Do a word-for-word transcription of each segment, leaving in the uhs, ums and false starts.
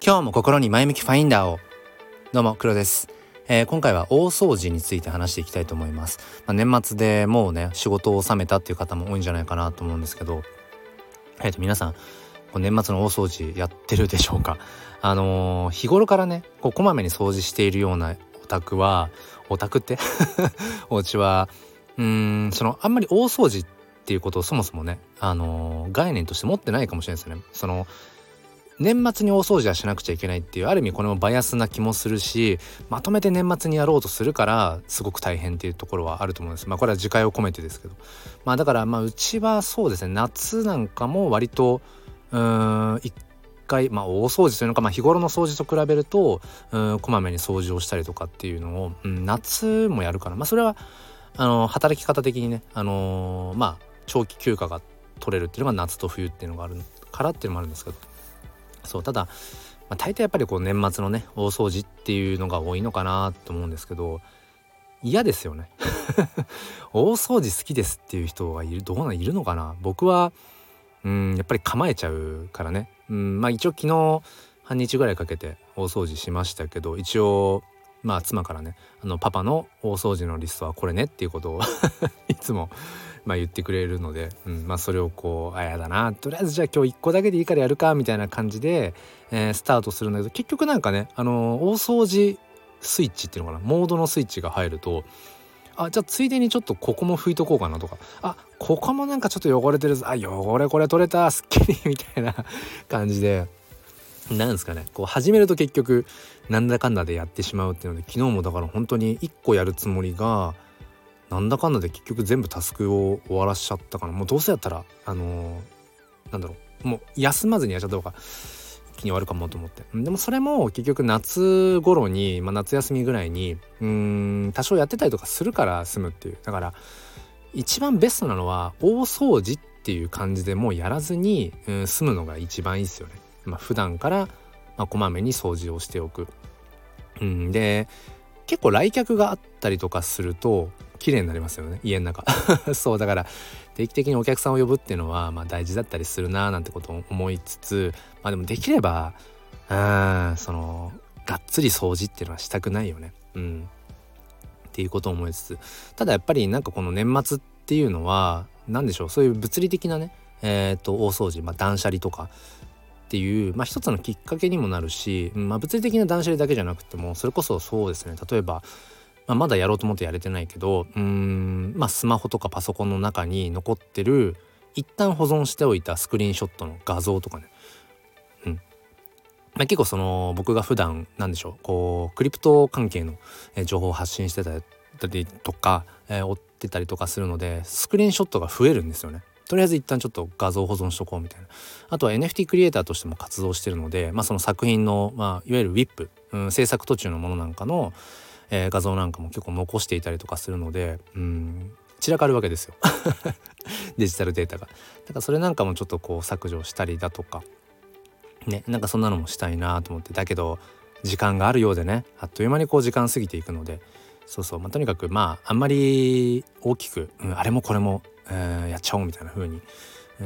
今日も心に前向きファインダーを。どうも黒です、えー、今回は大掃除について話していきたいと思います、まあ、年末でもうね仕事を収めたっていう方も多いんじゃないかなと思うんですけど、えー、と皆さんこう年末の大掃除やってるでしょうか。あのー、日頃からねこうこまめに掃除しているようなお宅はお宅ってお家はうーんそのあんまり大掃除っていうことをそもそもね、あのー、概念として持ってないかもしれないですよね。その年末に大掃除はしなくちゃいけないっていうある意味これもバイアスな気もするし、まとめて年末にやろうとするからすごく大変っていうところはあると思うんです。まあこれは自戒を込めてですけど、まあだからまあうちはそうですね、夏なんかも割とうーん一回まあ大掃除というのか、まあ日頃の掃除と比べるとうんこまめに掃除をしたりとかっていうのを、うん、夏もやるかな。まあそれはあの働き方的にね、あのー、まあ長期休暇が取れるっていうのが夏と冬っていうのがあるからっていうのもあるんですけど、そうただ、まあ、大抵やっぱりこう年末のね大掃除っていうのが多いのかなと思うんですけど、嫌ですよね大掃除好きですっていう人はいるどうなんいるのかな。僕はうんやっぱり構えちゃうからね。うんまあ一応昨日半日ぐらいかけて大掃除しましたけど、一応まあ妻からねあのパパの大掃除のリストはこれねっていうことをいつもまあ言ってくれるので、うん、まあそれをこうあやだなとりあえずじゃあ今日いっこだけでいいからやるかみたいな感じで、えー、スタートするんだけど、結局なんかねあのー、大掃除スイッチっていうのかな、モードのスイッチが入ると、あじゃあついでにちょっとここも拭いとこうかなとか、あここもなんかちょっと汚れてるぞ、あ汚れこれ取れたすっきりみたいな感じで、なんですかねこう始めると結局なんだかんだでやってしまうっていうので、昨日もだから本当にいっこやるつもりがなんだかんだで結局全部タスクを終わらしちゃったかな。もうどうせやったらあのー、なんだろうもう休まずにやっちゃった方が一気に終わるかもと思って、でもそれも結局夏頃に、まあ、夏休みぐらいにうーん多少やってたりとかするから済むっていう。だから一番ベストなのは大掃除っていう感じでもうやらずに、うん、済むのが一番いいですよね。まあ、普段から、まあ、こまめに掃除をしておく、うん、で結構来客があったりとかすると綺麗になりますよね家の中そうだから定期的にお客さんを呼ぶっていうのはまあ大事だったりするななんてことを思いつつ、まあでもできればうんそのがっつり掃除っていうのはしたくないよね、うんっていうことを思いつつ、ただやっぱりなんかこの年末っていうのは何でしょう、そういう物理的なねえっと大掃除、まあ断捨離とかっていう、まあ、一つのきっかけにもなるし、まあ、物理的な断捨離だけじゃなくてもそれこそそうですね、例えば、まあ、まだやろうと思ってやれてないけどうーん、まあ、スマホとかパソコンの中に残ってる一旦保存しておいたスクリーンショットの画像とかね、うんまあ、結構その僕が普段なんでしょうこうクリプト関係の情報を発信してたりとか、えー、追ってたりとかするのでスクリーンショットが増えるんですよね。とりあえず一旦ちょっと画像保存しとこうみたいな。あとは エヌエフティー クリエイターとしても活動してるので、まあ、その作品の、まあ、いわゆる ウィップ、うん、制作途中のものなんかの、えー、画像なんかも結構残していたりとかするので、うん散らかるわけですよデジタルデータが。だからそれなんかもちょっとこう削除したりだとかね、なんかそんなのもしたいなと思って、だけど時間があるようでねあっという間にこう時間過ぎていくので、そうそう、まあ、とにかくまああんまり大きく、うん、あれもこれもえー、やっちゃおうみたいな風に、うん、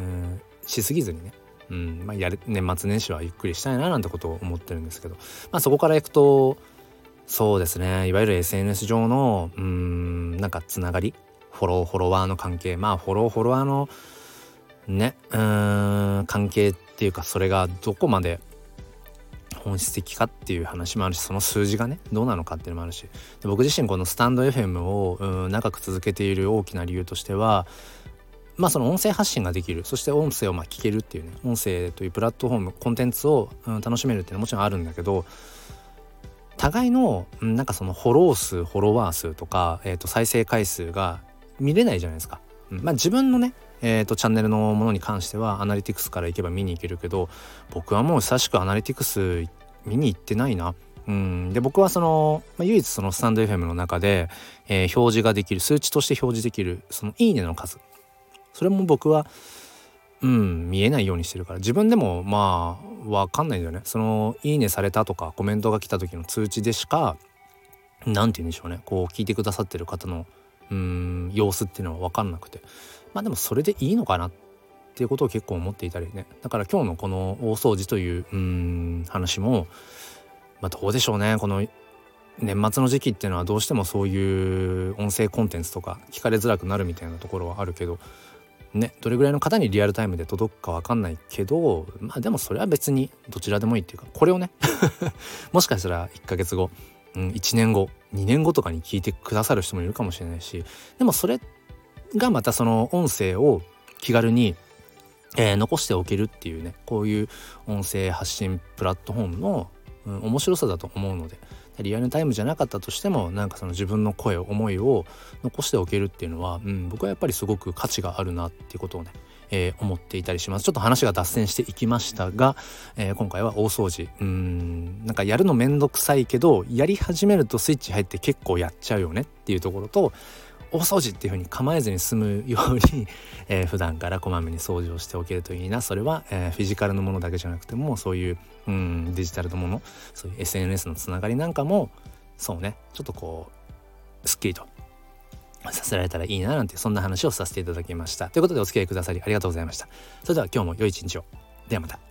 しすぎずにね、うんまあ、やる年末年始はゆっくりしたいななんてことを思ってるんですけど、まあ、そこからいくとそうですね、いわゆる エスエヌエス 上のうんなんかつながりフォローフォロワーの関係、まあフォローフォロワーのねうん関係っていうか、それがどこまで本質的かっていう話もあるし、その数字がねどうなのかっていうのもあるし、で僕自身このスタンド エフエム をうん長く続けている大きな理由としては、まあその音声発信ができる、そして音声をまあ聞けるっていうね、音声というプラットフォームコンテンツを、うん、楽しめるっていうのはもちろんあるんだけど、互いの、うん、なんかそのフォロー数フォロワー数とか、えー、と再生回数が見れないじゃないですか、うん、まあ自分のねえー、とチャンネルのものに関してはアナリティクスから行けば見に行けるけど、僕はもう久しくアナリティクス見に行ってないな。うんで僕はその、まあ、唯一そのスタンド エフエム の中で、えー、表示ができる数値として表示できるそのいいねの数、それも僕はうん見えないようにしてるから、自分でもまあ分かんないんだよね。そのいいねされたとかコメントが来た時の通知でしかなんて言うんでしょうね、こう聞いてくださってる方のうーん様子っていうのは分かんなくて、まあでもそれでいいのかなっっていうことを結構思っていたりね。だから今日のこの大掃除といううーん話も、まあどうでしょうね、この年末の時期っていうのはどうしてもそういう音声コンテンツとか聞かれづらくなるみたいなところはあるけどね、どれぐらいの方にリアルタイムで届くか分かんないけど、まあでもそれは別にどちらでもいいっていうか、これをねもしかしたらいっかげつご、うん、いちねんごにねんごとかに聞いてくださる人もいるかもしれないし、でもそれがまたその音声を気軽に、えー、残しておけるっていうね、こういう音声発信プラットフォームの、うん、面白さだと思うので、リアルタイムじゃなかったとしてもなんかその自分の声思いを残しておけるっていうのは、うん、僕はやっぱりすごく価値があるなっていうことをね、えー、思っていたりします。ちょっと話が脱線していきましたが、えー、今回は大掃除、うーんなんかやるのめんどくさいけどやり始めるとスイッチ入って結構やっちゃうよねっていうところと、大掃除っていう風に構えずに済むように、えー、普段からこまめに掃除をしておけるといいな。それは、えー、フィジカルのものだけじゃなくてもそういう、うん、デジタルのもの、そういう エスエヌエス のつながりなんかもそうね、ちょっとこうスッキリとさせられたらいいななんて、そんな話をさせていただきました。ということでお付き合いくださりありがとうございました。それでは今日も良い一日を。ではまた。